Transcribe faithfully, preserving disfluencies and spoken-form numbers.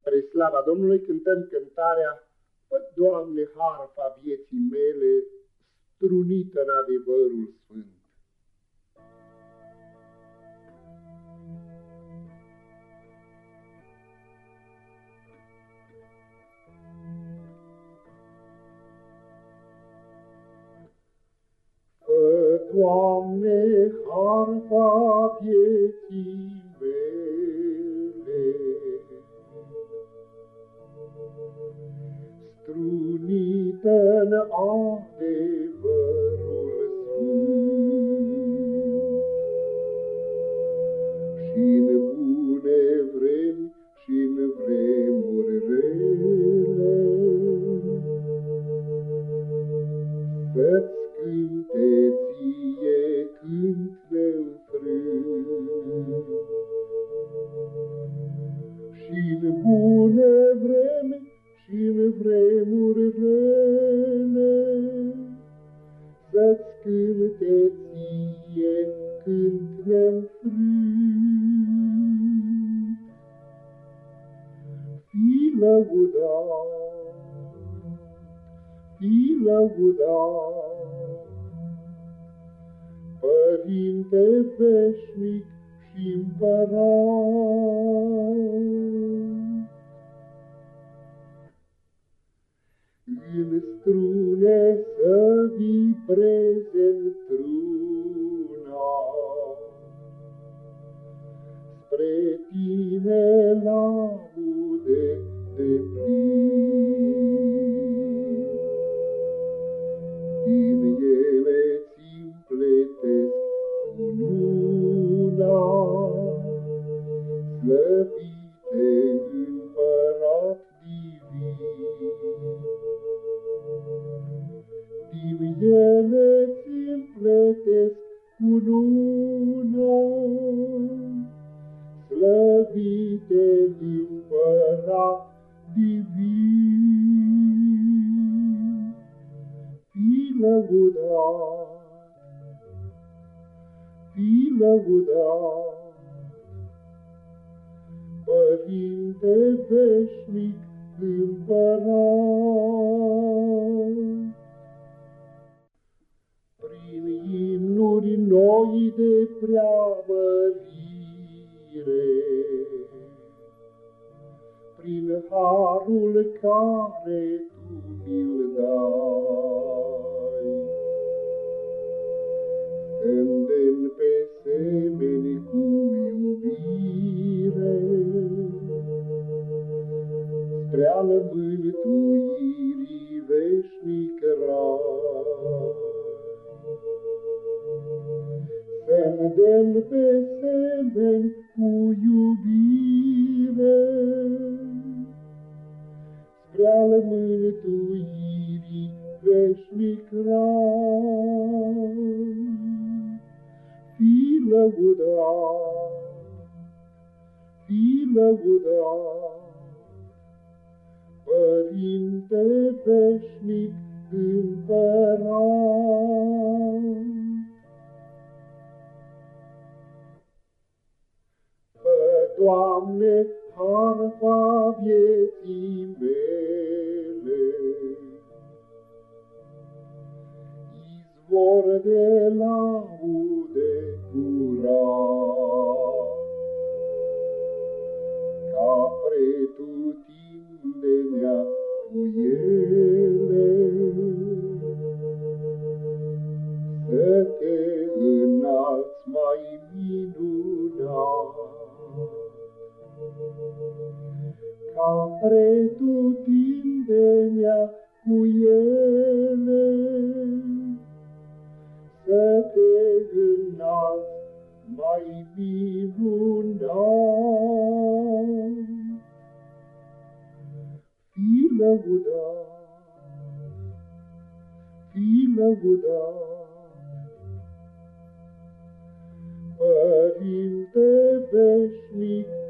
Spre slava Domnului cântăm cântarea: Fă, Doamne, harfa vieții mele strunită în adevărul sfânt. Fă, Doamne, harfa vieții mele strunită-n adevărul sfânt, și-n bune vremi și-n vremuri rele, să-ți cânte ție cânt neînfrânt. Și-n bune vremi și-n vremuri rele, să-ți cânte ție cânt neînfrânt. Fii lăudat, fii lăudat, Părinte veșnic și Împărat. În strune să vibreze întruna, spre tine laude deplin. Din ele-ți împletesc cununa, slăvite Împărat divin. Din ele-ți împletesc cununa, slăvite Împărat divin. Fii lăudat, fii lăudat, Părinte veșnic Împărat. Prin imnuri noi de preamărire, prin harul care tu mi-l dai, îndemn pe semeni cu iubire spre al mântuirii veșnic rai. Îndemn pe semeni cu iubire spre al mântuirii veșnic rai. Fii lăudat, fii lăudat, Părinte veșnic Împărat. Doamne, harfa vieții mele, izvor de laude curat, ca pretutindenea cu ele, să te înalți mai minunat. Ca pretutindenea cu ele, să te înalți mai minunat. Fii lăudat, fii lăudat, Părinte veșnic